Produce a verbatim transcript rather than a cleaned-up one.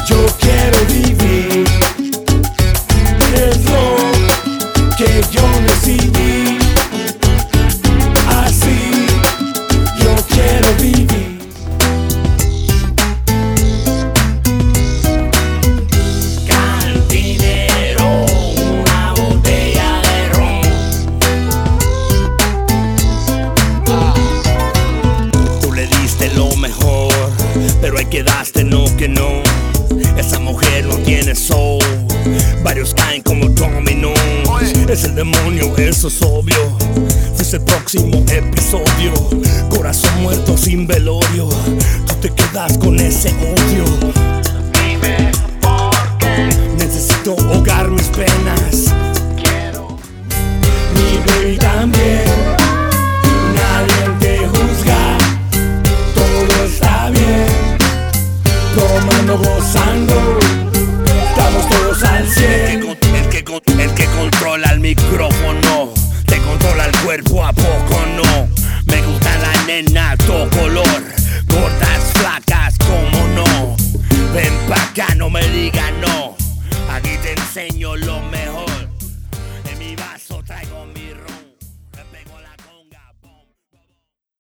Yo quiero vivir, es lo que yo decidí. Así yo quiero vivir. Cantinero, una botella de ron. Ah. Tú le diste lo mejor, pero ahí quedaste, no que no. Esa mujer no tiene soul. Varios caen como dominó. Es el demonio, eso es obvio. Fuiste el próximo episodio. Corazón muerto sin velorio. Tú te quedas con ese odio. Dime por qué. Necesito ahogar mis penas. Quiero Mi baby también. Nadie te juzga. Todo está bien. Tomando, gozando. Estamos todos al El cien. que, con- el, que, con- el que controla el micrófono te controla el cuerpo, ¿a poco no? Me gusta la nena, todo color. Gordas, flacas, ¿cómo no? Ven pa' acá, no me digas no. Aquí te enseño lo mejor.